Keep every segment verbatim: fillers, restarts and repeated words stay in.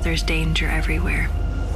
There's danger everywhere.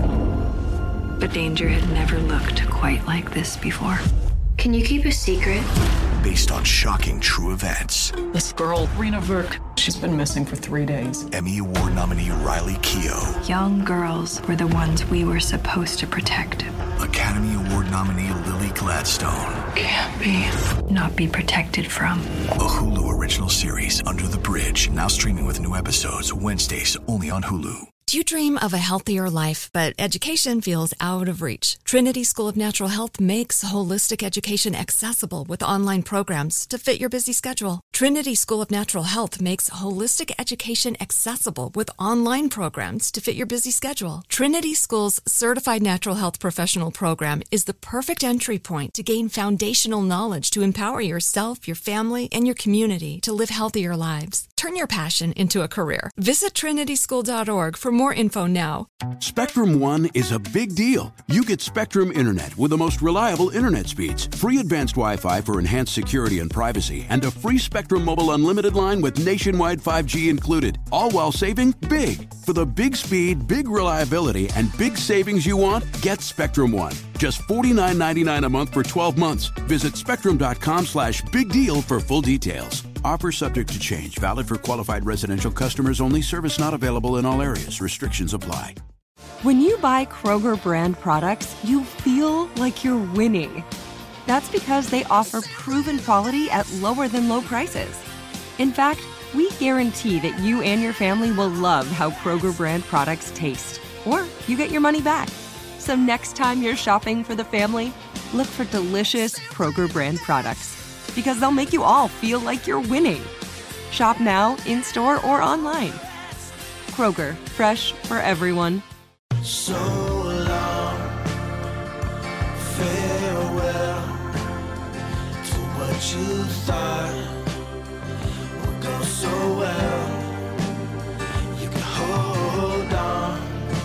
But danger had never looked quite like this before. Can you keep a secret? Based on shocking true events. This girl, Rena Verk, she's been missing for three days. Emmy Award nominee Riley Keough. Young girls were the ones we were supposed to protect. Academy Award nominee Lily Gladstone. Can't be. Not be protected from. A Hulu original series, Under the Bridge, now streaming with new episodes Wednesdays only on Hulu. Do you dream of a healthier life, but education feels out of reach? Trinity School of Natural Health makes holistic education accessible with online programs to fit your busy schedule. Trinity School of Natural Health makes holistic education accessible with online programs to fit your busy schedule. Trinity School's Certified Natural Health Professional Program is the perfect entry point to gain foundational knowledge to empower yourself, your family, and your community to live healthier lives. Turn your passion into a career. Visit trinity school dot org for more info now. Spectrum One is a big deal. You get Spectrum Internet with the most reliable internet speeds, free advanced Wi-Fi for enhanced security and privacy, and a free Spectrum Mobile Unlimited line with nationwide five G included, all while saving big. For the big speed, big reliability, and big savings you want, get Spectrum One. Just forty-nine ninety-nine a month for twelve months. Visit spectrum.com slash big deal for full details. Offer subject to change. Valid for qualified residential customers only. Service not available in all areas. Restrictions apply. When you buy Kroger brand products, you feel like you're winning. That's because they offer proven quality at lower than low prices. In fact, we guarantee that you and your family will love how Kroger brand products taste, or you get your money back. So next time you're shopping for the family, look for delicious Kroger brand products, because they'll make you all feel like you're winning. Shop now, in-store, or online. Kroger, fresh for everyone. So long, farewell to what you thought would go so well. You can hold on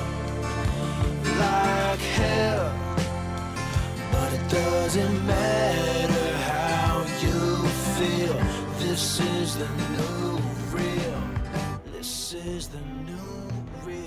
like hell, but it doesn't matter how you feel. This is the new real. This is the new real.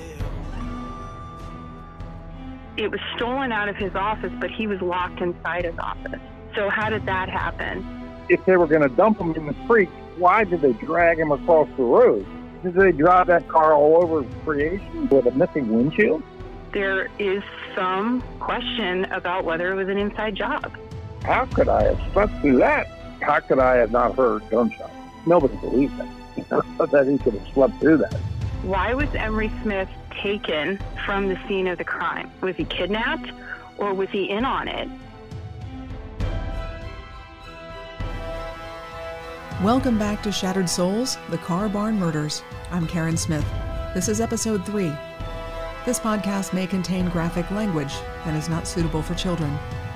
It was stolen out of his office, but he was locked inside his office. So how did that happen? If they were going to dump him in the creek, why did they drag him across the road? Did they drive that car all over creation with a missing windshield? There is some question about whether it was an inside job. How could I have slept through that? How could I have not heard gunshots? Nobody believes that, that he could have slept through that. Why was Emery Smith taken from the scene of the crime? Was he kidnapped, or was he in on it? Welcome back to Shattered Souls, The Car Barn Murders. I'm Karen Smith. This is episode three. This podcast may contain graphic language and is not suitable for children.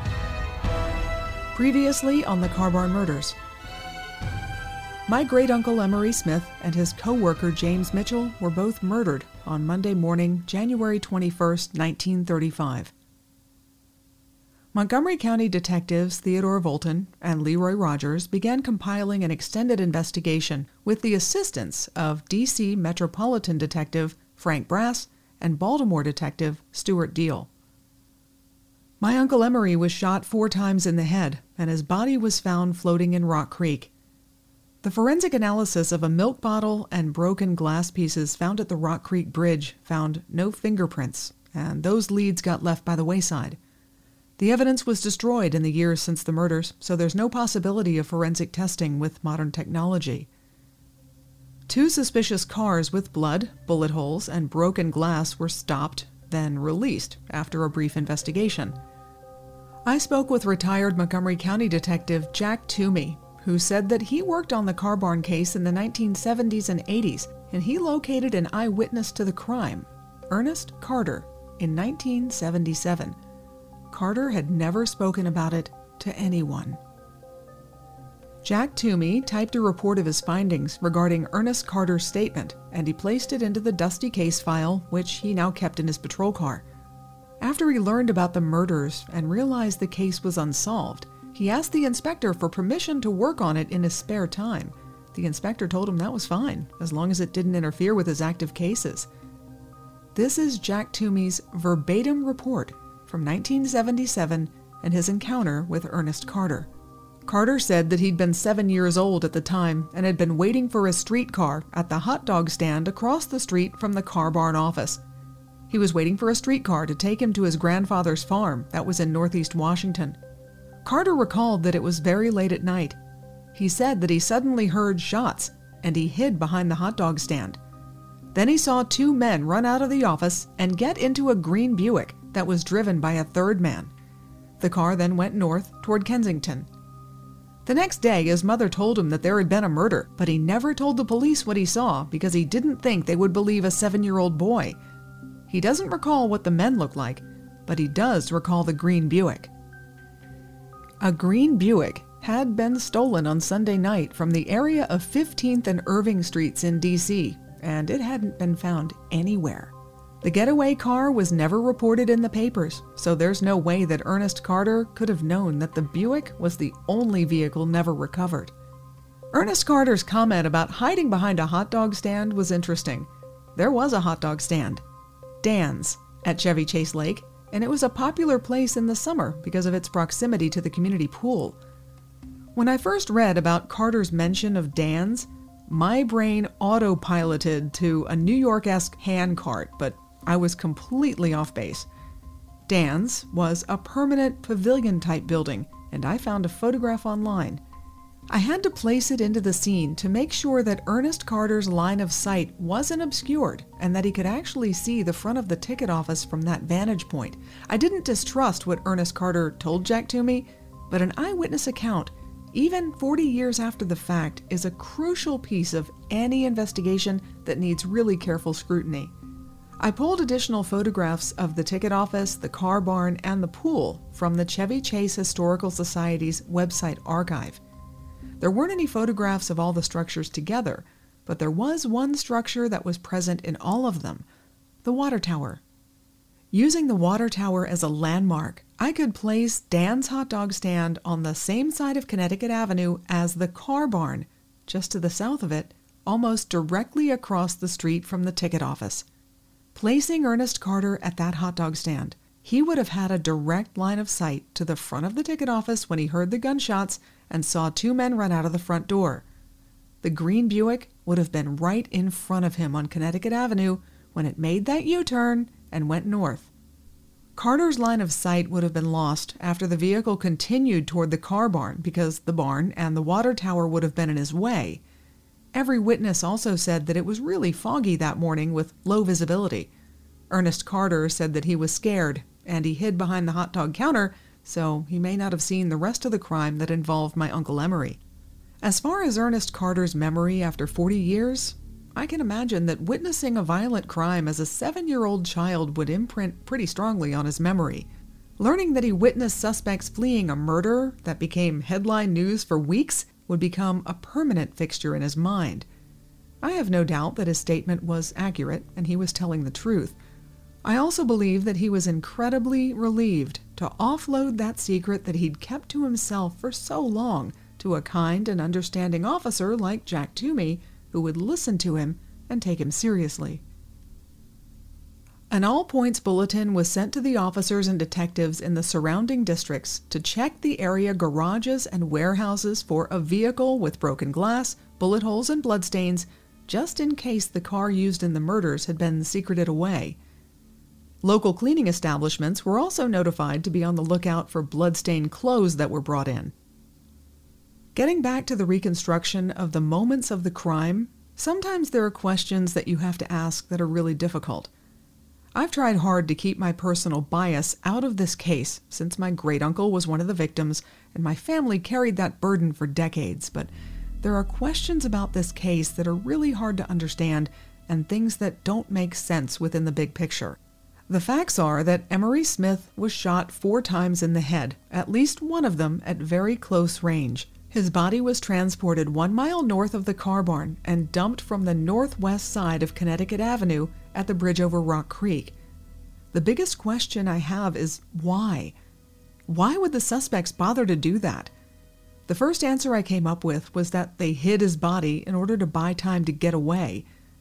Previously on The Car Barn Murders. My great-uncle Emery Smith and his co-worker James Mitchell were both murdered on Monday morning, January twenty-first, nineteen thirty-five. Montgomery County detectives Theodore Volton and Leroy Rogers began compiling an extended investigation with the assistance of D C Metropolitan Detective Frank Brass and Baltimore Detective Stuart Deal. My Uncle Emery was shot four times in the head, and his body was found floating in Rock Creek. The forensic analysis of a milk bottle and broken glass pieces found at the Rock Creek Bridge found no fingerprints, and those leads got left by the wayside. The evidence was destroyed in the years since the murders, so there's no possibility of forensic testing with modern technology. Two suspicious cars with blood, bullet holes, and broken glass were stopped, then released after a brief investigation. I spoke with retired Montgomery County Detective Jack Toomey, who said that he worked on the car barn case in the nineteen seventies and eighties, and he located an eyewitness to the crime, Ernest Carter, in nineteen seventy-seven. Carter had never spoken about it to anyone. Jack Toomey typed a report of his findings regarding Ernest Carter's statement, and he placed it into the dusty case file, which he now kept in his patrol car. After he learned about the murders and realized the case was unsolved, he asked the inspector for permission to work on it in his spare time. The inspector told him that was fine, as long as it didn't interfere with his active cases. This is Jack Toomey's verbatim report from nineteen seventy-seven and his encounter with Ernest Carter. Carter said that he'd been seven years old at the time and had been waiting for a streetcar at the hot dog stand across the street from the car barn office. He was waiting for a streetcar to take him to his grandfather's farm that was in Northeast Washington. Carter recalled that it was very late at night. He said that he suddenly heard shots and he hid behind the hot dog stand. Then he saw two men run out of the office and get into a green Buick that was driven by a third man. The car then went north toward Kensington. The next day, his mother told him that there had been a murder, but he never told the police what he saw because he didn't think they would believe a seven-year-old boy. He doesn't recall what the men looked like, but he does recall the green Buick. A green Buick had been stolen on Sunday night from the area of fifteenth and Irving Streets in D C, and it hadn't been found anywhere. The getaway car was never reported in the papers, so there's no way that Ernest Carter could have known that the Buick was the only vehicle never recovered. Ernest Carter's comment about hiding behind a hot dog stand was interesting. There was a hot dog stand, Dan's, at Chevy Chase Lake, and it was a popular place in the summer because of its proximity to the community pool. When I first read about Carter's mention of Dan's, my brain autopiloted to a New York-esque hand cart, but I was completely off base. Dan's was a permanent pavilion-type building, and I found a photograph online. I had to place it into the scene to make sure that Ernest Carter's line of sight wasn't obscured and that he could actually see the front of the ticket office from that vantage point. I didn't distrust what Ernest Carter told Jack Toomey, but an eyewitness account, even forty years after the fact, is a crucial piece of any investigation that needs really careful scrutiny. I pulled additional photographs of the ticket office, the car barn, and the pool from the Chevy Chase Historical Society's website archive. There weren't any photographs of all the structures together, but there was one structure that was present in all of them, the water tower. Using the water tower as a landmark, I could place Dan's hot dog stand on the same side of Connecticut Avenue as the car barn, just to the south of it, almost directly across the street from the ticket office. Placing Ernest Carter at that hot dog stand, he would have had a direct line of sight to the front of the ticket office when he heard the gunshots and saw two men run out of the front door. The green Buick would have been right in front of him on Connecticut Avenue when it made that U-turn and went north. Carter's line of sight would have been lost after the vehicle continued toward the car barn because the barn and the water tower would have been in his way. Every witness also said that it was really foggy that morning with low visibility. Ernest Carter said that he was scared and he hid behind the hot dog counter, so he may not have seen the rest of the crime that involved my Uncle Emery. As far as Ernest Carter's memory after forty years, I can imagine that witnessing a violent crime as a seven-year-old child would imprint pretty strongly on his memory. Learning that he witnessed suspects fleeing a murder that became headline news for weeks would become a permanent fixture in his mind. I have no doubt that his statement was accurate and he was telling the truth. I also believe that he was incredibly relieved to offload that secret that he'd kept to himself for so long to a kind and understanding officer like Jack Toomey, who would listen to him and take him seriously. An all-points bulletin was sent to the officers and detectives in the surrounding districts to check the area garages and warehouses for a vehicle with broken glass, bullet holes, and bloodstains, just in case the car used in the murders had been secreted away. Local cleaning establishments were also notified to be on the lookout for blood-stained clothes that were brought in. Getting back to the reconstruction of the moments of the crime, sometimes there are questions that you have to ask that are really difficult. I've tried hard to keep my personal bias out of this case since my great-uncle was one of the victims and my family carried that burden for decades, but there are questions about this case that are really hard to understand and things that don't make sense within the big picture. The facts are that Emery Smith was shot four times in the head, at least one of them at very close range. His body was transported one mile north of the car barn and dumped from the northwest side of Connecticut Avenue at the bridge over Rock Creek. The biggest question I have is why? Why would the suspects bother to do that? The first answer I came up with was that they hid his body in order to buy time to get away.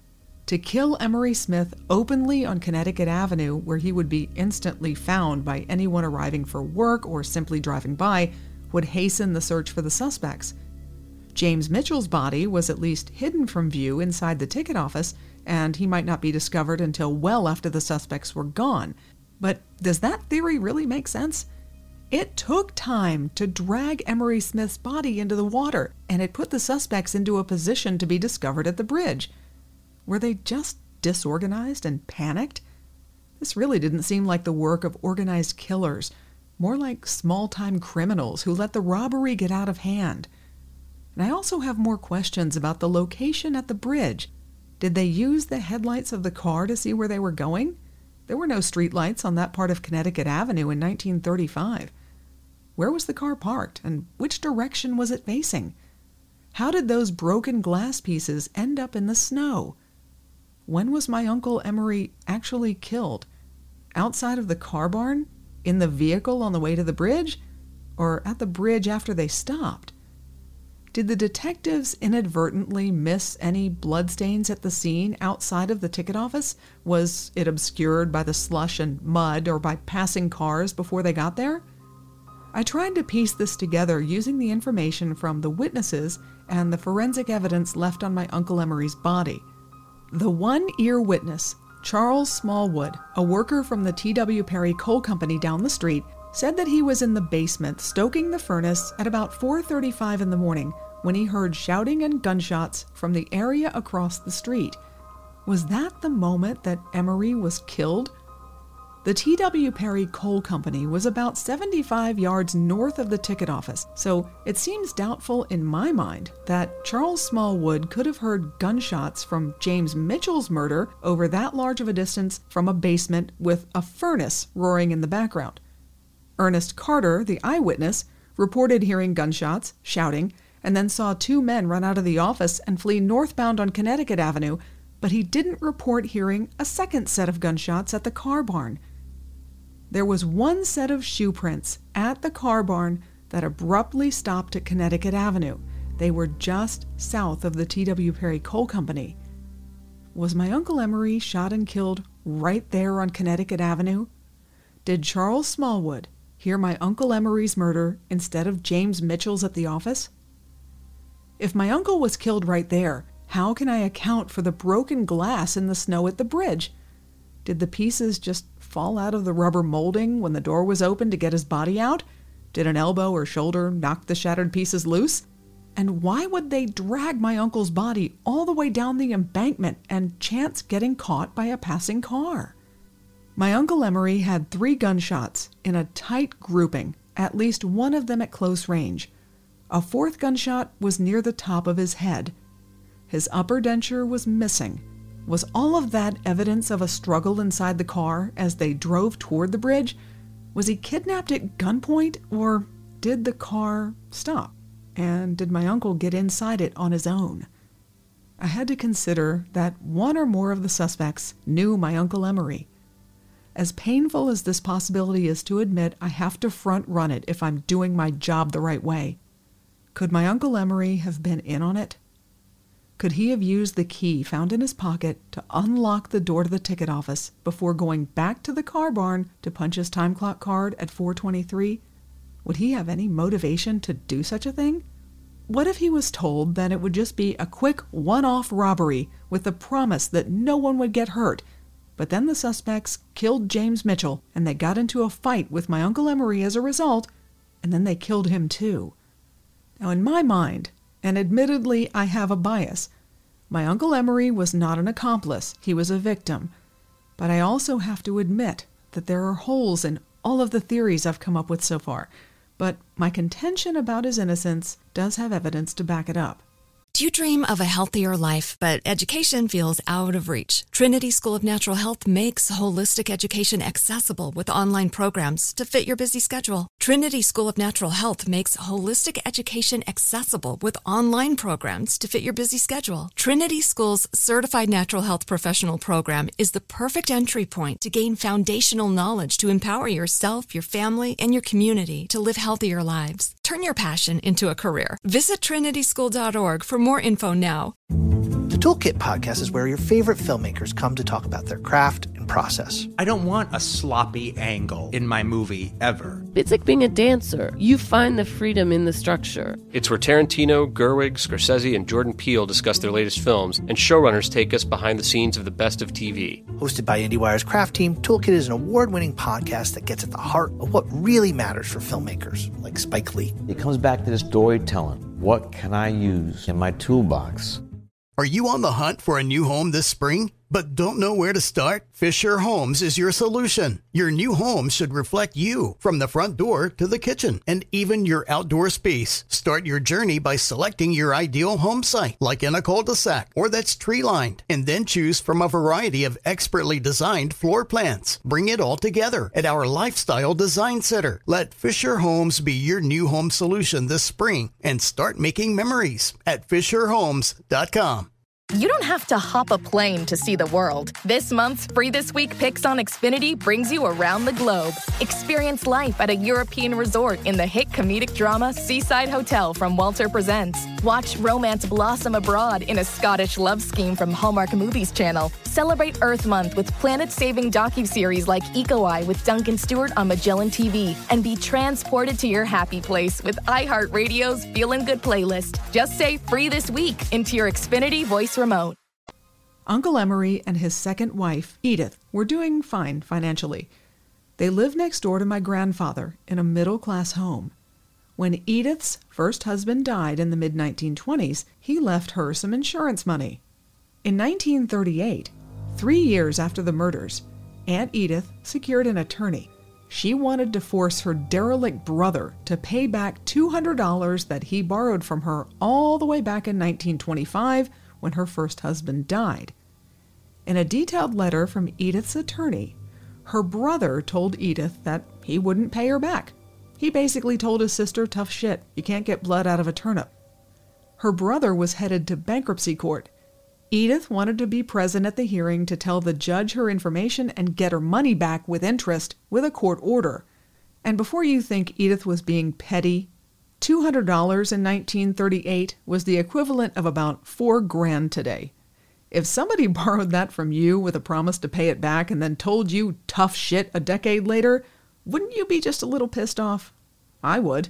To kill Emery Smith openly on Connecticut Avenue, where he would be instantly found by anyone arriving for work or simply driving by, would hasten the search for the suspects. James Mitchell's body was at least hidden from view inside the ticket office, and he might not be discovered until well after the suspects were gone. But does that theory really make sense? It took time to drag Emery Smith's body into the water, and it put the suspects into a position to be discovered at the bridge. Were they just disorganized and panicked? This really didn't seem like the work of organized killers, more like small-time criminals who let the robbery get out of hand. And I also have more questions about the location at the bridge. Did they use the headlights of the car to see where they were going? There were no streetlights on that part of Connecticut Avenue in nineteen thirty-five. Where was the car parked, and which direction was it facing? How did those broken glass pieces end up in the snow? When was my Uncle Emery actually killed? Outside of the car barn? In the vehicle on the way to the bridge? Or at the bridge after they stopped? Did the detectives inadvertently miss any bloodstains at the scene outside of the ticket office? Was it obscured by the slush and mud or by passing cars before they got there? I tried to piece this together using the information from the witnesses and the forensic evidence left on my Uncle Emery's body. The one-ear witness, Charles Smallwood, a worker from the T W Perry Coal Company down the street, said that he was in the basement stoking the furnace at about four thirty-five in the morning when he heard shouting and gunshots from the area across the street. Was that the moment that Emery was killed? The T W Perry Coal Company was about seventy-five yards north of the ticket office, so it seems doubtful in my mind that Charles Smallwood could have heard gunshots from James Mitchell's murder over that large of a distance from a basement with a furnace roaring in the background. Ernest Carter, the eyewitness, reported hearing gunshots, shouting, and then saw two men run out of the office and flee northbound on Connecticut Avenue, but he didn't report hearing a second set of gunshots at the car barn. There was one set of shoe prints at the car barn that abruptly stopped at Connecticut Avenue. They were just south of the T W Perry Coal Company. Was my Uncle Emery shot and killed right there on Connecticut Avenue? Did Charles Smallwood hear my Uncle Emery's murder instead of James Mitchell's at the office? If my uncle was killed right there, how can I account for the broken glass in the snow at the bridge? Did the pieces just fall out of the rubber molding when the door was opened to get his body out? Did an elbow or shoulder knock the shattered pieces loose? And why would they drag my uncle's body all the way down the embankment and chance getting caught by a passing car? My Uncle Emery had three gunshots in a tight grouping, at least one of them at close range. A fourth gunshot was near the top of his head. His upper denture was missing. Was all of that evidence of a struggle inside the car as they drove toward the bridge? Was he kidnapped at gunpoint, or did the car stop? And did my uncle get inside it on his own? I had to consider that one or more of the suspects knew my Uncle Emery. As painful as this possibility is to admit, I have to front-run it if I'm doing my job the right way. Could my Uncle Emery have been in on it? Could he have used the key found in his pocket to unlock the door to the ticket office before going back to the car barn to punch his time clock card at four twenty-three? Would he have any motivation to do such a thing? What if he was told that it would just be a quick one-off robbery with the promise that no one would get hurt, but then the suspects killed James Mitchell and they got into a fight with my Uncle Emery as a result, and then they killed him too? Now, in my mind, and admittedly I have a bias, my Uncle Emery was not an accomplice, he was a victim. But I also have to admit that there are holes in all of the theories I've come up with so far. But my contention about his innocence does have evidence to back it up. Do you dream of a healthier life, but education feels out of reach? Trinity School of Natural Health makes holistic education accessible with online programs to fit your busy schedule. Trinity School of Natural Health makes holistic education accessible with online programs to fit your busy schedule. Trinity School's Certified Natural Health Professional Program is the perfect entry point to gain foundational knowledge to empower yourself, your family, and your community to live healthier lives. Turn your passion into a career. Visit trinity school dot org for more info now. The Toolkit Podcast is where your favorite filmmakers come to talk about their craft and process. I don't want a sloppy angle in my movie, ever. It's like being a dancer. You find the freedom in the structure. It's where Tarantino, Gerwig, Scorsese, and Jordan Peele discuss their latest films, and showrunners take us behind the scenes of the best of T V. Hosted by IndieWire's craft team, Toolkit is an award-winning podcast that gets at the heart of what really matters for filmmakers, like Spike Lee. It comes back to the storytelling. What can I use in my toolbox? Are you on the hunt for a new home this spring, but don't know where to start? Fisher Homes is your solution. Your new home should reflect you, from the front door to the kitchen, and even your outdoor space. Start your journey by selecting your ideal home site, like in a cul-de-sac or that's tree-lined, and then choose from a variety of expertly designed floor plans. Bring it all together at our Lifestyle Design Center. Let Fisher Homes be your new home solution this spring, and start making memories at fisher homes dot com. You don't have to hop a plane to see the world. This month's Free This Week Picks on Xfinity brings you around the globe. Experience life at a European resort in the hit comedic drama Seaside Hotel from Walter Presents. Watch romance blossom abroad in a Scottish love scheme from Hallmark Movies Channel. Celebrate Earth Month with planet-saving docuseries like Eco Eye with Duncan Stewart on Magellan T V. And be transported to your happy place with iHeartRadio's Feelin' Good playlist. Just say Free This Week into your Xfinity voice remote. Uncle Emery and his second wife, Edith, were doing fine financially. They lived next door to my grandfather in a middle-class home. When Edith's first husband died in the mid nineteen twenties, he left her some insurance money. In nineteen thirty-eight, three years after the murders, Aunt Edith secured an attorney. She wanted to force her derelict brother to pay back two hundred dollars that he borrowed from her all the way back in nineteen twenty-five when her first husband died. In a detailed letter from Edith's attorney, her brother told Edith that he wouldn't pay her back. He basically told his sister, tough shit, you can't get blood out of a turnip. Her brother was headed to bankruptcy court. Edith wanted to be present at the hearing to tell the judge her information and get her money back with interest with a court order. And before you think Edith was being petty, two hundred dollars in nineteen thirty-eight was the equivalent of about four grand today. If somebody borrowed that from you with a promise to pay it back and then told you tough shit a decade later, wouldn't you be just a little pissed off? I would.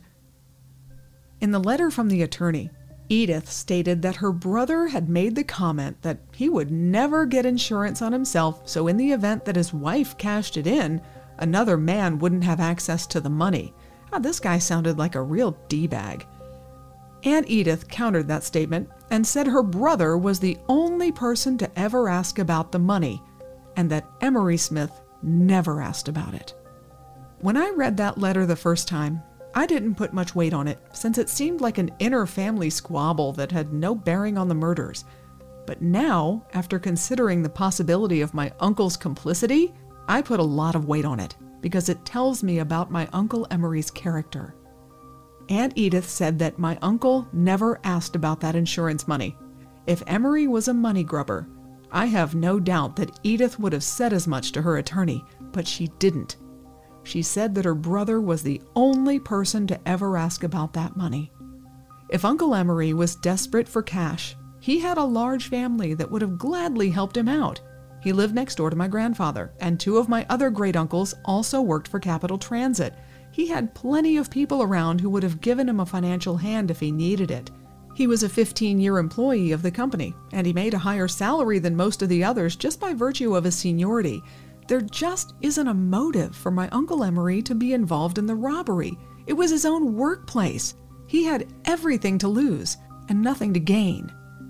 In the letter from the attorney, Edith stated that her brother had made the comment that he would never get insurance on himself, so in the event that his wife cashed it in, another man wouldn't have access to the money. Oh, this guy sounded like a real D-bag. Aunt Edith countered that statement and said her brother was the only person to ever ask about the money, and that Emery Smith never asked about it. When I read that letter the first time, I didn't put much weight on it, since it seemed like an inner family squabble that had no bearing on the murders. But now, after considering the possibility of my uncle's complicity, I put a lot of weight on it, because it tells me about my Uncle Emery's character. Aunt Edith said that my uncle never asked about that insurance money. If Emery was a money grubber, I have no doubt that Edith would have said as much to her attorney, but she didn't. She said that her brother was the only person to ever ask about that money. If Uncle Emery was desperate for cash, he had a large family that would have gladly helped him out. He lived next door to my grandfather, and two of my other great uncles also worked for Capital Transit. He had plenty of people around who would have given him a financial hand if he needed it. He was a fifteen-year employee of the company, and he made a higher salary than most of the others just by virtue of his seniority. There just isn't a motive for my Uncle Emery to be involved in the robbery. It was his own workplace. He had everything to lose and nothing to gain.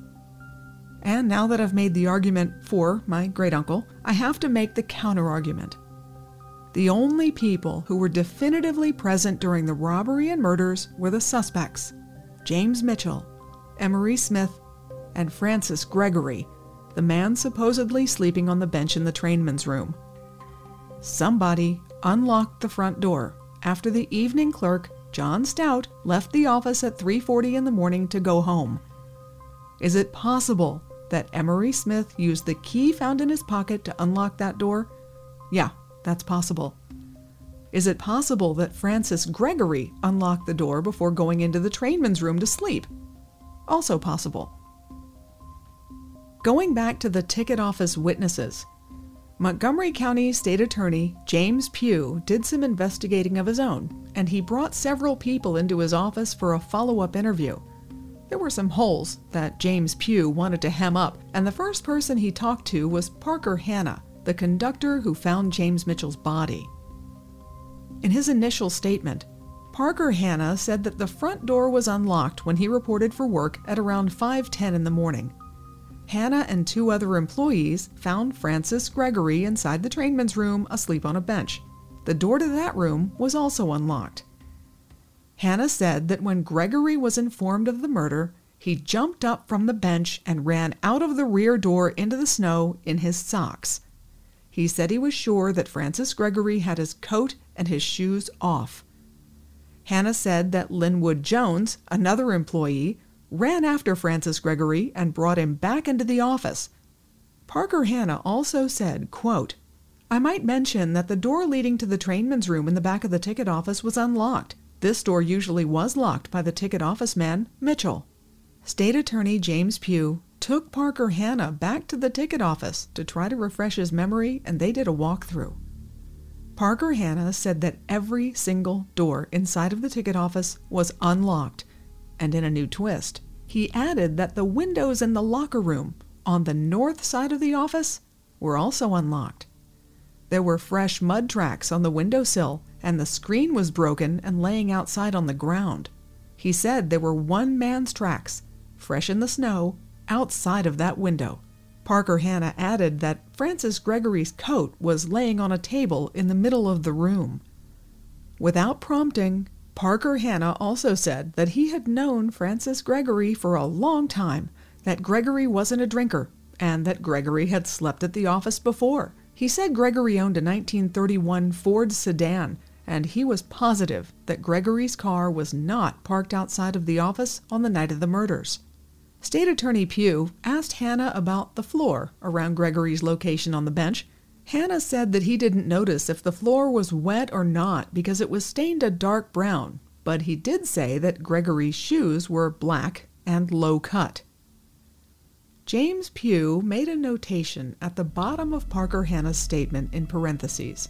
And now that I've made the argument for my great-uncle, I have to make the counter-argument. The only people who were definitively present during the robbery and murders were the suspects: James Mitchell, Emery Smith, and Francis Gregory, the man supposedly sleeping on the bench in the trainman's room. Somebody unlocked the front door after the evening clerk, John Stout, left the office at three forty in the morning to go home. Is it possible that Emery Smith used the key found in his pocket to unlock that door? Yeah, that's possible. Is it possible that Francis Gregory unlocked the door before going into the trainman's room to sleep? Also possible. Going back to the ticket office witnesses, Montgomery County State Attorney James Pugh did some investigating of his own, and he brought several people into his office for a follow-up interview. There were some holes that James Pugh wanted to hem up, and the first person he talked to was Parker Hanna, the conductor who found James Mitchell's body. In his initial statement, Parker Hanna said that the front door was unlocked when he reported for work at around five ten in the morning. Hanna and two other employees found Francis Gregory inside the trainman's room asleep on a bench. The door to that room was also unlocked. Hanna said that when Gregory was informed of the murder, he jumped up from the bench and ran out of the rear door into the snow in his socks. He said he was sure that Francis Gregory had his coat and his shoes off. Hanna said that Linwood Jones, another employee, ran after Francis Gregory and brought him back into the office. Parker Hanna also said, quote, "I might mention that the door leading to the trainman's room in the back of the ticket office was unlocked. This door usually was locked by the ticket office man, Mitchell." State Attorney James Pugh took Parker Hanna back to the ticket office to try to refresh his memory, and they did a walkthrough. Parker Hanna said that every single door inside of the ticket office was unlocked, and in a new twist, he added that the windows in the locker room on the north side of the office were also unlocked. There were fresh mud tracks on the windowsill, and the screen was broken and laying outside on the ground. He said there were one man's tracks, fresh in the snow, outside of that window. Parker Hanna added that Francis Gregory's coat was laying on a table in the middle of the room. Without prompting, Parker Hanna also said that he had known Francis Gregory for a long time, that Gregory wasn't a drinker, and that Gregory had slept at the office before. He said Gregory owned a nineteen thirty-one Ford sedan, and he was positive that Gregory's car was not parked outside of the office on the night of the murders. State Attorney Pugh asked Hanna about the floor around Gregory's location on the bench. Hanna said that he didn't notice if the floor was wet or not because it was stained a dark brown, but he did say that Gregory's shoes were black and low cut. James Pugh made a notation at the bottom of Parker Hanna's statement in parentheses.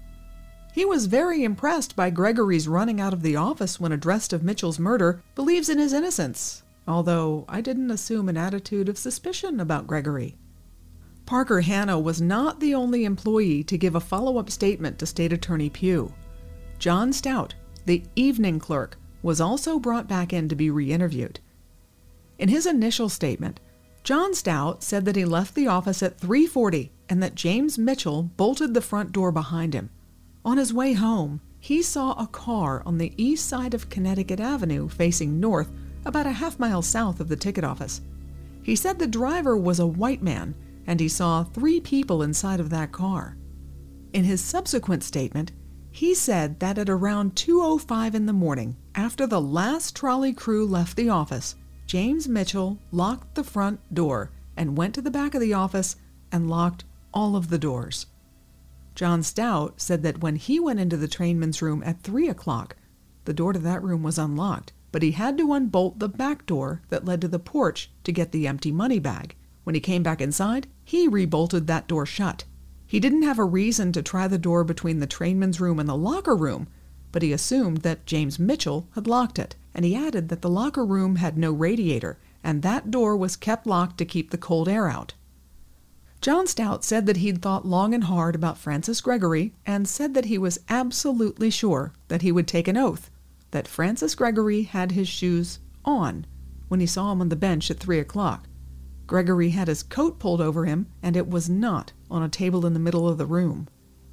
He was very impressed by Gregory's running out of the office when addressed of Mitchell's murder, believes in his innocence, although I didn't assume an attitude of suspicion about Gregory. Parker Hanna was not the only employee to give a follow-up statement to State Attorney Pugh. John Stout, the evening clerk, was also brought back in to be re-interviewed. In his initial statement, John Stout said that he left the office at three forty and that James Mitchell bolted the front door behind him. On his way home, he saw a car on the east side of Connecticut Avenue facing north, about a half mile south of the ticket office. He said the driver was a white man, and he saw three people inside of that car. In his subsequent statement, he said that at around two oh five in the morning, after the last trolley crew left the office, James Mitchell locked the front door and went to the back of the office and locked all of the doors. John Stout said that when he went into the trainman's room at three o'clock, the door to that room was unlocked, but he had to unbolt the back door that led to the porch to get the empty money bag. When he came back inside, he rebolted that door shut. He didn't have a reason to try the door between the trainman's room and the locker room, but he assumed that James Mitchell had locked it, and he added that the locker room had no radiator, and that door was kept locked to keep the cold air out. John Stout said that he'd thought long and hard about Francis Gregory, and said that he was absolutely sure that he would take an oath that Francis Gregory had his shoes on when he saw him on the bench at three o'clock. Gregory had his coat pulled over him, and it was not on a table in the middle of the room.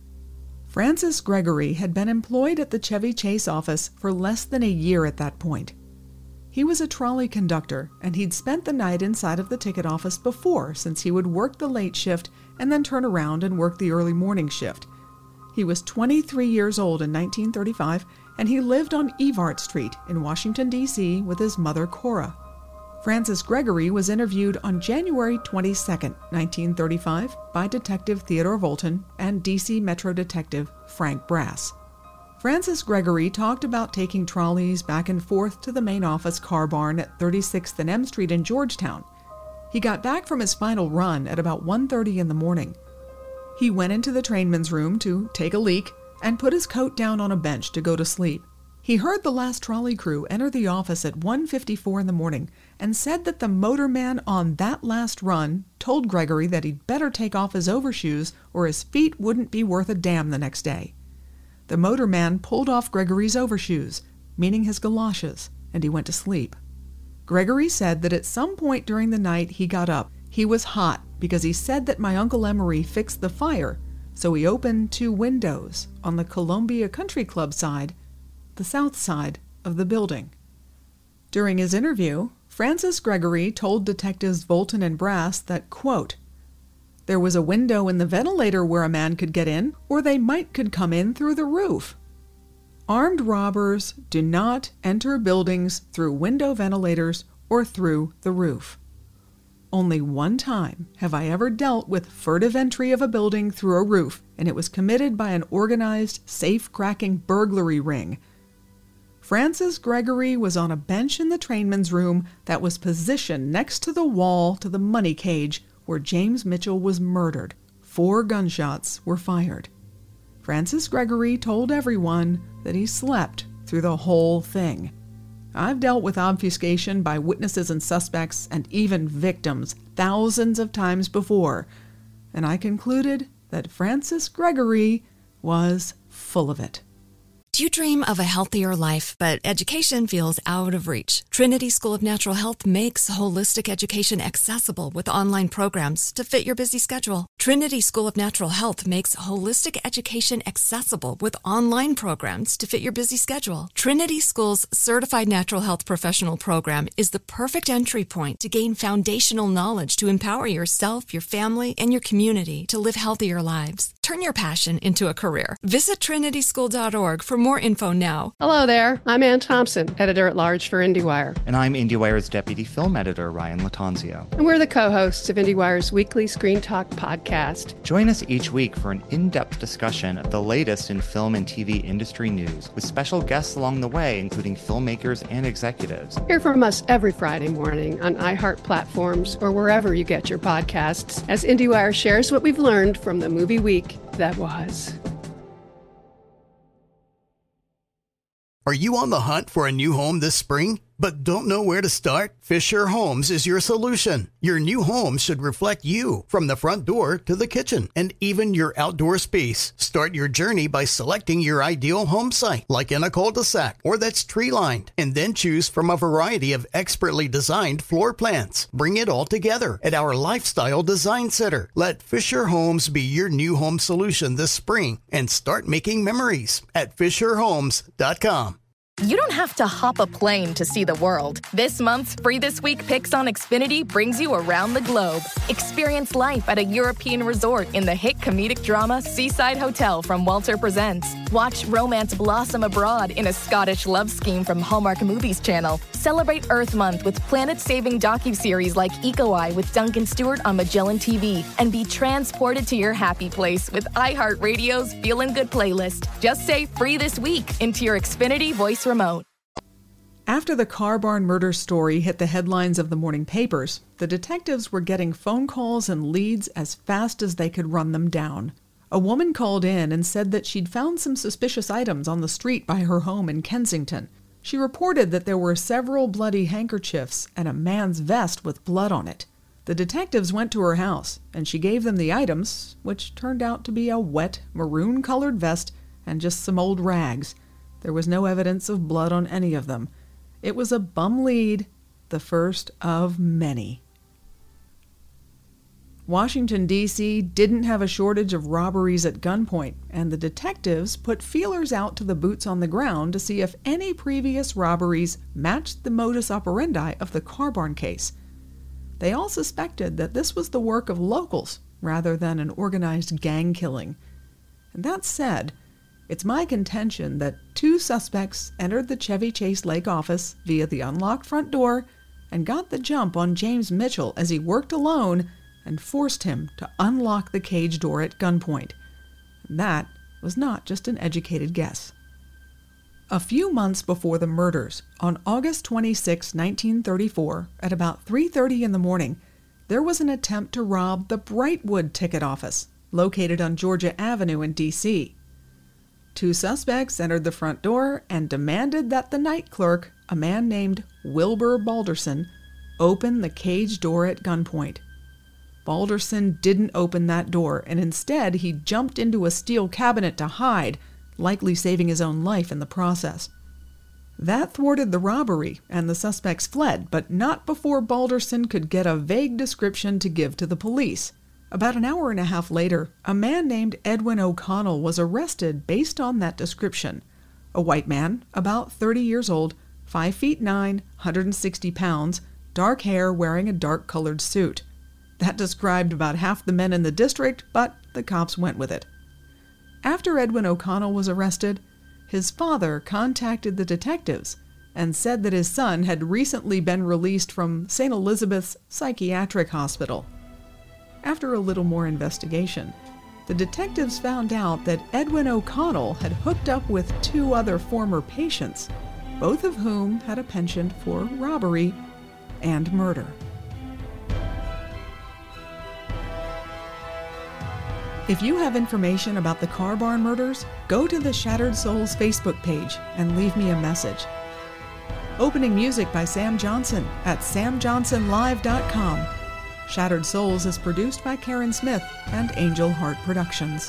Francis Gregory had been employed at the Chevy Chase office for less than a year at that point. He was a trolley conductor, and he'd spent the night inside of the ticket office before, since he would work the late shift and then turn around and work the early morning shift. He was twenty-three years old in nineteen thirty-five, and he lived on Evart Street in Washington, D C with his mother, Cora. Francis Gregory was interviewed on January twenty-second, nineteen thirty-five by Detective Theodore Volton and D C Metro Detective Frank Brass. Francis Gregory talked about taking trolleys back and forth to the main office car barn at thirty-sixth and M Street in Georgetown. He got back from his final run at about one thirty in the morning. He went into the trainman's room to take a leak and put his coat down on a bench to go to sleep. He heard the last trolley crew enter the office at one fifty-four in the morning and said that the motorman on that last run told Gregory that he'd better take off his overshoes or his feet wouldn't be worth a damn the next day. The motorman pulled off Gregory's overshoes, meaning his galoshes, and he went to sleep. Gregory said that at some point during the night he got up. He was hot because he said that my Uncle Emery fixed the fire, so he opened two windows on the Columbia Country Club side, the south side of the building. During his interview, Francis Gregory told detectives Volton and Brass that, quote, "There was a window in the ventilator where a man could get in, or they might could come in through the roof. Armed robbers do not enter buildings through window ventilators or through the roof. Only one time have I ever dealt with furtive entry of a building through a roof, and it was committed by an organized, safe-cracking burglary ring. Francis Gregory was on a bench in the trainman's room that was positioned next to the wall to the money cage where James Mitchell was murdered. Four gunshots were fired. Francis Gregory told everyone that he slept through the whole thing. I've dealt with obfuscation by witnesses and suspects and even victims thousands of times before, and I concluded that Francis Gregory was full of it." Do you dream of a healthier life, but education feels out of reach? Trinity School of Natural Health makes holistic education accessible with online programs to fit your busy schedule. Trinity School of Natural Health makes holistic education accessible with online programs to fit your busy schedule. Trinity School's Certified Natural Health Professional Program is the perfect entry point to gain foundational knowledge to empower yourself, your family, and your community to live healthier lives. Turn your passion into a career. Visit trinity school dot org for more info now. Hello there. I'm Ann Thompson, editor-at-large for IndieWire. And I'm IndieWire's deputy film editor, Ryan Latanzio. And we're the co-hosts of IndieWire's weekly Screen Talk podcast. Join us each week for an in-depth discussion of the latest in film and T V industry news, with special guests along the way, including filmmakers and executives. Hear from us every Friday morning on iHeart platforms or wherever you get your podcasts, as IndieWire shares what we've learned from the movie week that was. Are you on the hunt for a new home this spring, but don't know where to start? Fisher Homes is your solution. Your new home should reflect you, from the front door to the kitchen, and even your outdoor space. Start your journey by selecting your ideal home site, like in a cul-de-sac or that's tree-lined, and then choose from a variety of expertly designed floor plans. Bring it all together at our Lifestyle Design Center. Let Fisher Homes be your new home solution this spring and start making memories at fisher homes dot com. You don't have to hop a plane to see the world. This month's Free This Week Picks on Xfinity brings you around the globe. Experience life at a European resort in the hit comedic drama Seaside Hotel from Walter Presents. Watch romance blossom abroad in a Scottish love scheme from Hallmark Movies Channel. Celebrate Earth Month with planet-saving docuseries like Eco Eye with Duncan Stewart on Magellan T V. And be transported to your happy place with iHeartRadio's Feelin' Good playlist. Just say Free This Week into your Xfinity voice remote. After the car barn murder story hit the headlines of the morning papers, the detectives were getting phone calls and leads as fast as they could run them down. A woman called in and said that she'd found some suspicious items on the street by her home in Kensington. She reported that there were several bloody handkerchiefs and a man's vest with blood on it. The detectives went to her house, and she gave them the items, which turned out to be a wet, maroon-colored vest and just some old rags. There was no evidence of blood on any of them. It was a bum lead, the first of many. Washington, D C didn't have a shortage of robberies at gunpoint, and the detectives put feelers out to the boots on the ground to see if any previous robberies matched the modus operandi of the car barn case. They all suspected that this was the work of locals rather than an organized gang killing. And that said, it's my contention that two suspects entered the Chevy Chase Lake office via the unlocked front door and got the jump on James Mitchell as he worked alone and forced him to unlock the cage door at gunpoint. And that was not just an educated guess. A few months before the murders, on August twenty-sixth, nineteen thirty-four, at about three thirty in the morning, there was an attempt to rob the Brightwood ticket office, located on Georgia Avenue in D C Two suspects entered the front door and demanded that the night clerk, a man named Wilbur Balderson, open the cage door at gunpoint. Balderson didn't open that door, and instead he jumped into a steel cabinet to hide, likely saving his own life in the process. That thwarted the robbery, and the suspects fled, but not before Balderson could get a vague description to give to the police. About an hour and a half later, a man named Edwin O'Connell was arrested based on that description. A white man, about thirty years old, five feet nine, one hundred sixty pounds, dark hair, wearing a dark-colored suit. That described about half the men in the district, but the cops went with it. After Edwin O'Connell was arrested, his father contacted the detectives and said that his son had recently been released from Saint Elizabeth's Psychiatric Hospital. After a little more investigation, the detectives found out that Edwin O'Connell had hooked up with two other former patients, both of whom had a penchant for robbery and murder. If you have information about the Car Barn murders, go to the Shattered Souls Facebook page and leave me a message. Opening music by Sam Johnson at sam johnson live dot com. Shattered Souls is produced by Karen Smith and Angel Heart Productions.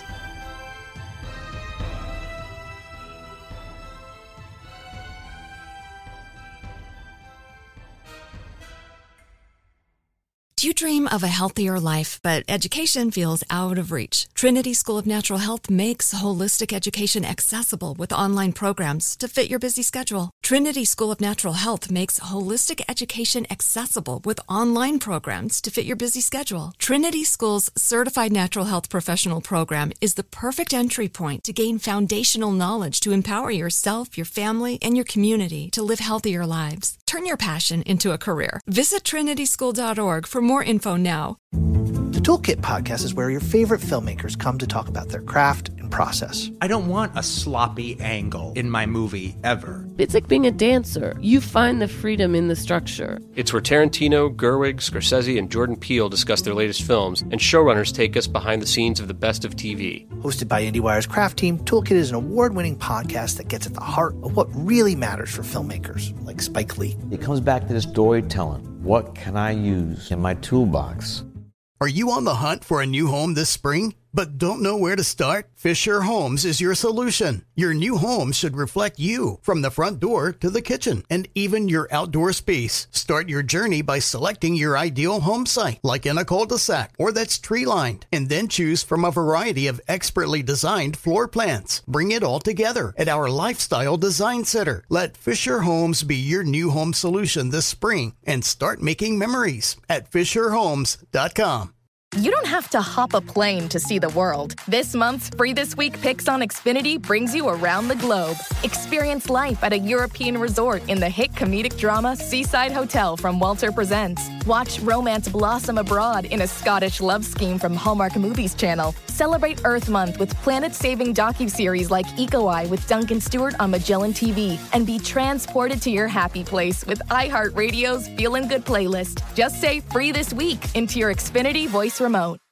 Do you dream of a healthier life, but education feels out of reach? Trinity School of Natural Health makes holistic education accessible with online programs to fit your busy schedule. Trinity School of Natural Health makes holistic education accessible with online programs to fit your busy schedule. Trinity School's Certified Natural Health Professional Program is the perfect entry point to gain foundational knowledge to empower yourself, your family, and your community to live healthier lives. Turn your passion into a career. Visit trinity school dot org for more info now. The Toolkit Podcast is where your favorite filmmakers come to talk about their craft and process. I don't want a sloppy angle in my movie ever. It's like being a dancer. You find the freedom in the structure. It's where Tarantino, Gerwig, Scorsese, and Jordan Peele discuss their latest films, and showrunners take us behind the scenes of the best of T V. Hosted by IndieWire's craft team, Toolkit is an award-winning podcast that gets at the heart of what really matters for filmmakers, like Spike Lee. It comes back to the storytelling. What can I use in my toolbox? Are you on the hunt for a new home this spring, but don't know where to start? Fisher Homes is your solution. Your new home should reflect you, from the front door to the kitchen, and even your outdoor space. Start your journey by selecting your ideal home site, like in a cul-de-sac or that's tree-lined, and then choose from a variety of expertly designed floor plans. Bring it all together at our Lifestyle Design Center. Let Fisher Homes be your new home solution this spring, and start making memories at fisher homes dot com. You don't have to hop a plane to see the world. This month's Free This Week Picks on Xfinity brings you around the globe. Experience life at a European resort in the hit comedic drama Seaside Hotel from Walter Presents. Watch romance blossom abroad in a Scottish love scheme from Hallmark Movies Channel. Celebrate Earth Month with planet-saving docuseries like Eco Eye with Duncan Stewart on Magellan T V. And be transported to your happy place with iHeartRadio's Feelin' Good playlist. Just say Free This Week into your Xfinity voice remote.